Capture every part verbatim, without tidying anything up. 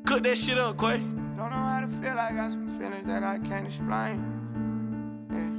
Cook that shit up, Quay. Don't know how to feel, I got some feelings that I can't explain. Yeah.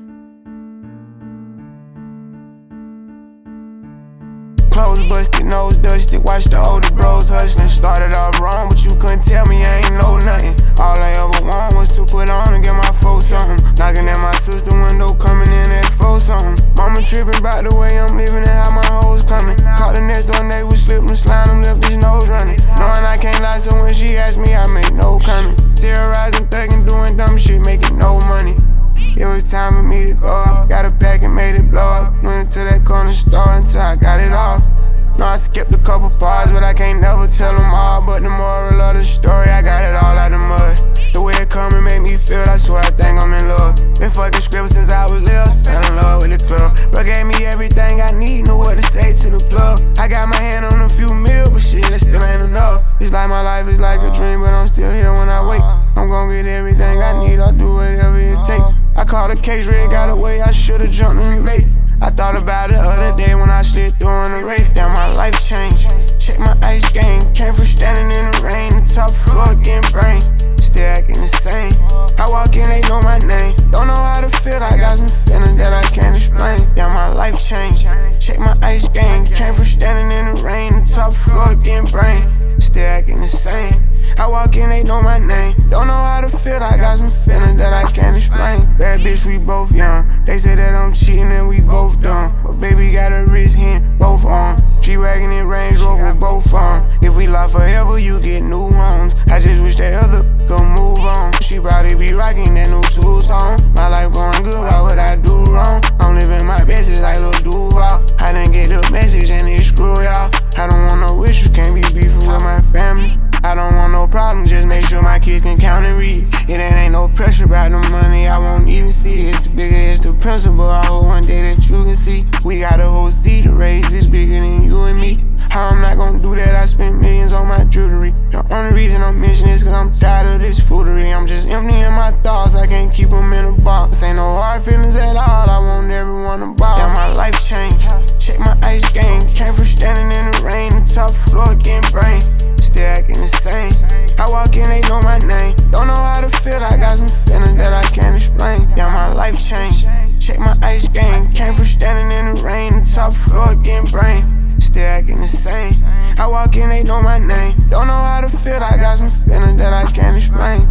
Clothes busted, nose dusted, watch the older bros hustling. Started off wrong, but you couldn't tell me I ain't know nothing. All I ever want was to put on and get my folks something. Knocking at my sister window, coming in at four something. Mama tripping about the way I'm living and how my hoes coming. Caught the next door neighbor slipping, slime him, left his nose running. Knowing I can't lie, so when she asked me, I make no coming. Terrorizing, thugging, doing dumb shit, making no money. It was time for me to go up. Got a pack and made it blow up. Went into that corner store until I got it off. No, I skipped a couple parts, but I can't never tell them all. But the moral of the story, I got it all out the mud. The way it come and make me feel, I swear I think I'm in love. Been fucking scribbles since I was little, fell in love with the club. Bro gave me everything I need, knew what to say to the plug. I got my hand on a few mil, but shit, that still ain't enough. It's like my life is like a dream, but I'm still here when I wake. I'm gon' get everything I need, I'll do whatever it take. I caught a case, red got away, I should've jumped in late. I thought about it the other day when I slid through in the race. Damn, my life changed. Check my ice game. Came from standing in the rain. The top floor getting brain. Still acting the same. I walk in, they know my name. Don't know how to feel. I got some feelings that I can't explain. Damn, my life changed. Check my ice game. Came from standing in the rain. The top floor getting brain. Still acting the same. I walk in, they know my name. Don't know how to feel. I got some feelings that I can't explain. Bad bitch, we both young. They say that I'm cheating and we both dumb. But baby got a wrist hand, both arms. G-Wagon and Range Rover, both on. If we lie forever, you get new homes. I just wish that other could move on. She probably be rocking that new two song. My life going good, why would I do wrong? I'm living my best, it's like Lil Duval. I didn't get the message and it screw y'all. I don't want no issues, can't be beefing with my family. I don't want no problem, just make sure my kids can count and read. It ain't no pressure about the money, I won't even see it. It's bigger, it's the principle, I hope one day that you can see. We got a whole seed to raise, it's bigger than you and me. How I'm not gonna do that, I spent millions on my jewelry. The only reason I'm mentioning this cause I'm tired of this foolery. I'm just emptying my thoughts, I can't keep them in a box. Ain't no hard feelings at all, I want everyone to ball. Damn, my life changed, check my ice game. Came from standing in the rain, the top floor getting brain. Still acting the same. I walk in, they know my name. Don't know how to feel, I got some feelings that I can't explain. Damn, my life changed. Check my ice game. Came from standing in the rain, the top floor getting brain. Still acting the same. I walk in, they know my name. Don't know how to feel, I got some feelings that I can't explain.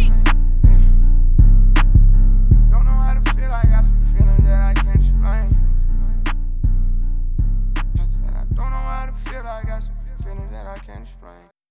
Don't know how to feel, I got some feelings that I can't explain. I said I don't know how to feel, I got some feelings that I can't explain.